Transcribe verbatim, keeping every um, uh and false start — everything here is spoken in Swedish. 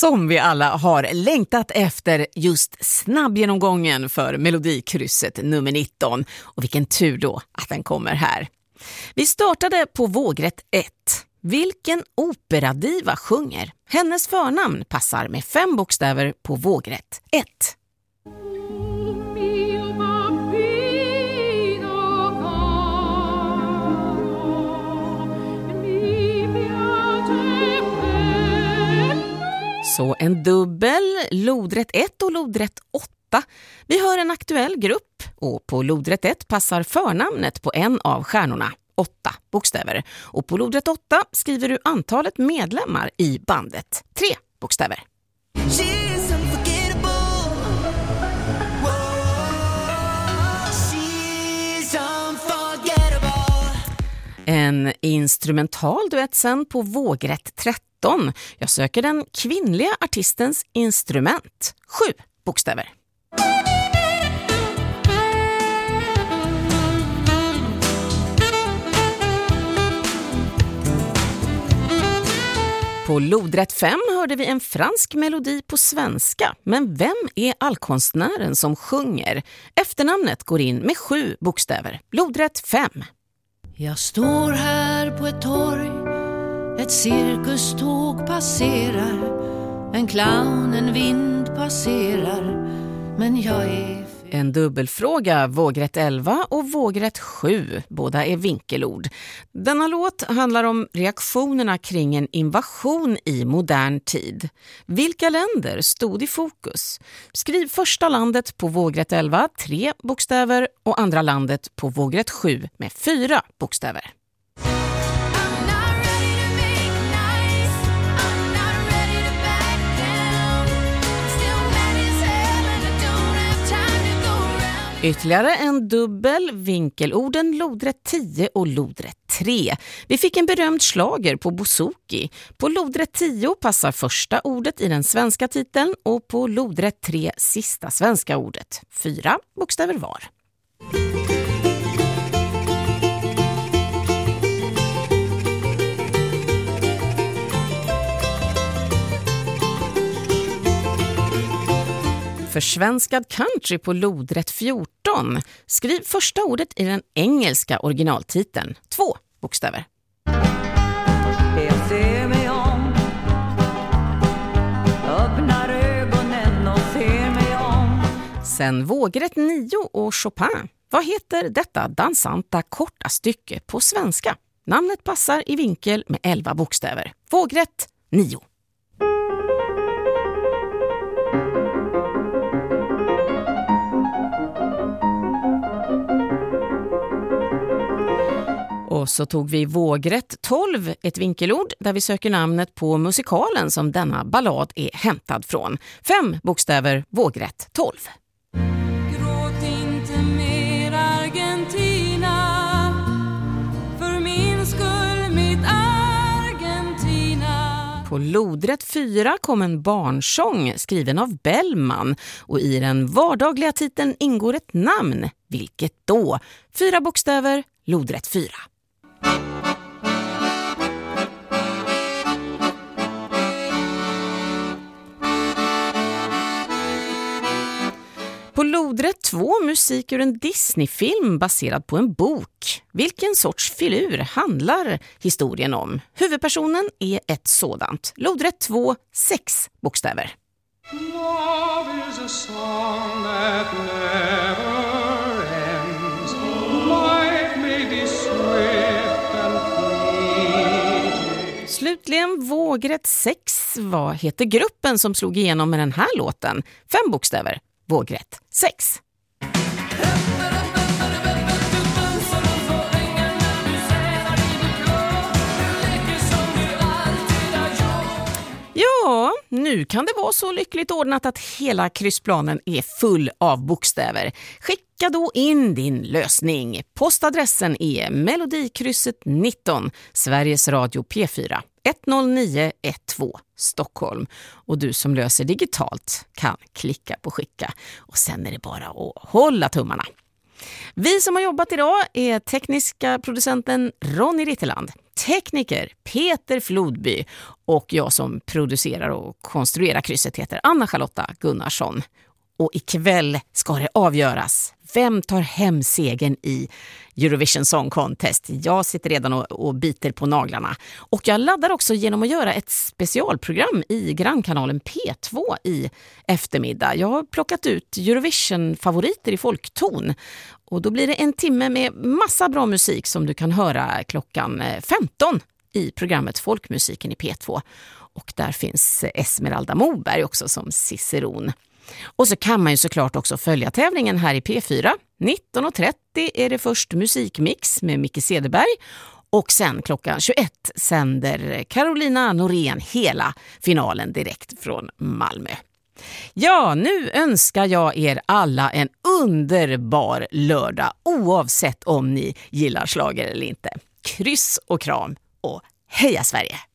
som vi alla har längtat efter just snabbgenomgången för Melodikrysset nummer nitton. Och vilken tur då att den kommer här. Vi startade på vågrätt ett. Vilken operadiva sjunger? Hennes förnamn passar med fem bokstäver på vågrätt ett. Så en dubbel, lodrätt ett och lodrätt åtta. Vi hör en aktuell grupp och på lodrätt ett passar förnamnet på en av stjärnorna, åtta bokstäver. Och på lodrätt åtta skriver du antalet medlemmar i bandet, tre bokstäver. En instrumental duett sen på vågrätt tretton. Jag söker den kvinnliga artistens instrument. Sju bokstäver. På lodrätt fem hörde vi en fransk melodi på svenska. Men vem är allkonstnären som sjunger? Efternamnet går in med sju bokstäver. Lodrätt fem. Jag står här på ett torg, ett cirkuståg passerar, en clown, en vind passerar, men jag är... En dubbelfråga, vågrätt elva och vågrätt sju. Båda är vinkelord. Denna låt handlar om reaktionerna kring en invasion i modern tid. Vilka länder stod i fokus? Skriv första landet på vågrätt elva, tre bokstäver, och andra landet på vågrätt sju med fyra bokstäver. Ytterligare en dubbel, vinkelorden lodrätt tio och lodrätt tre. Vi fick en berömd slager på bouzouki. På lodrätt tio passar första ordet i den svenska titeln och på lodrätt tre sista svenska ordet. Fyra bokstäver var. Försvenskad country på lodrätt fjorton. Skriv första ordet i den engelska originaltiteln. Två bokstäver. Jag ser mig om, öppnar ögonen och ser mig om. Sen vågrätt nio och Chopin. Vad heter detta dansanta korta stycke på svenska? Namnet passar i vinkel med elva bokstäver. Vågrätt nio. Och så tog vi vågrätt tolv, ett vinkelord där vi söker namnet på musikalen som denna ballad är hämtad från. Fem bokstäver, vågrätt tolv. Gråt inte mer Argentina, för min skull mitt Argentina. På lodrätt fyra kom en barnsång skriven av Bellman och i den vardagliga titeln ingår ett namn. Vilket då? Fyra bokstäver, lodrätt fyra. På lodrätt två musik ur en Disney-film baserad på en bok. Vilken sorts filur handlar historien om? Huvudpersonen är ett sådant. Lodrätt två, sex bokstäver. Love is a song that never ends. Life may be swift and fleeting. Slutligen vågrätt sex. Vad heter gruppen som slog igenom med den här låten? Fem bokstäver. Vågrätt sex. Ja, nu kan det vara så lyckligt ordnat att hela kryssplanen är full av bokstäver. Skicka då in din lösning. Postadressen är Melodikrysset nitton, Sveriges Radio P fyra, ett noll nio ett två, Stockholm. Och du som löser digitalt kan klicka på skicka. Och sen är det bara att hålla tummarna. Vi som har jobbat idag är tekniska producenten Ronny Ritterland. tekniker Peter Flodby och jag som producerar och konstruerar krysset heter Anna-Charlotta Gunnarsson. Och ikväll ska det avgöras. Vem tar hem segern i Eurovision Song Contest? Jag sitter redan och, och biter på naglarna. Och jag laddar också genom att göra ett specialprogram i grannkanalen P två i eftermiddag. Jag har plockat ut Eurovision-favoriter i folkton. Och då blir det en timme med massa bra musik som du kan höra klockan femton i programmet Folkmusiken i P två. Och där finns Esmeralda Moberg också som ciceron. Och så kan man ju såklart också följa tävlingen här i P fyra. nitton och trettio är det först musikmix med Micke Cederberg. Och sen klockan tjugoett sänder Carolina Norén hela finalen direkt från Malmö. Ja, nu önskar jag er alla en underbar lördag oavsett om ni gillar slager eller inte. Kryss och kram och heja Sverige!